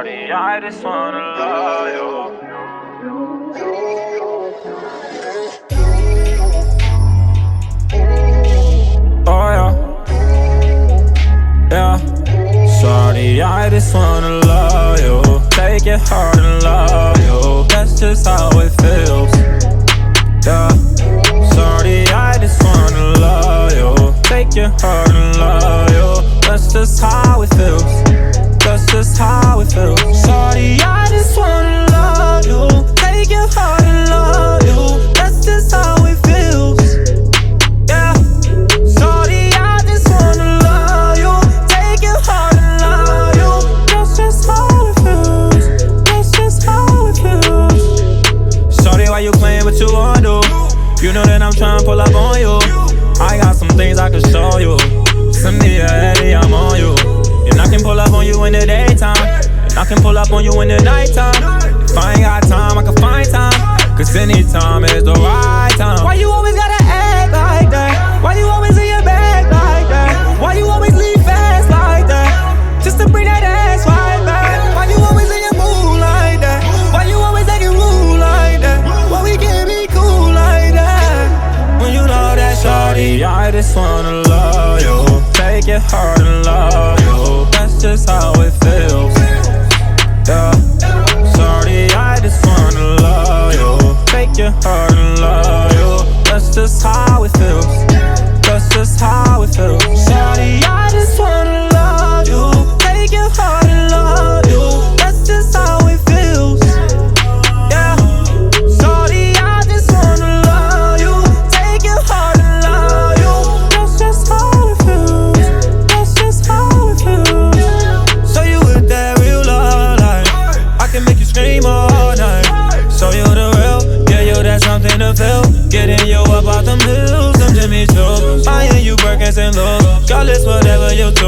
Shorty, I just wanna love you. Oh yeah, yeah. Shorty, I just wanna love you. Take your heart and love you. That's just how it feels. Yeah. Shorty, I just wanna love you. Take your heart and love you. That's just how it feels. That's just how it feels. Shorty, I just wanna love you. Take your heart and love you. That's just how it feels. Yeah. Shorty, I just wanna love you. Take your heart and love you. That's just how it feels. That's just how it feels. Shorty, why you playing what you wanna do? You know that I'm tryna pull up on you. I got some things I can show you. Send me a Eddie, I'm on you. And I can pull up on you in the daytime, and I can pull up on you in the nighttime. If I ain't got time, I can find time, cause anytime is the right time. Why you always gotta act like that? Why you always in your bag like that? Why you always leave fast like that? Just to bring that ass right back. Why you always in your mood like that? Why you always acting rude like that? Why we can't be cool like that? When you know that, shorty, I just wanna love you. Take your heart and love you. That's just how it feels. Yeah. Shorty, I just wanna love you. Take your heart and love you. That's just how it feels. That's just how it feels. Shorty, I just wanna love you. Take your heart and love you. That's just how it feels. Yeah. Shorty, I just wanna love you. Take your heart and love you. That's just how it feels. That's just how it feels. Show you with that real love, like I can make you scream all night. Show you the real, yeah, you that's something to feel. Getting you up out them hills, them Jimmy Choo. Buying you Birkins and Louis. Regardless, whatever you do.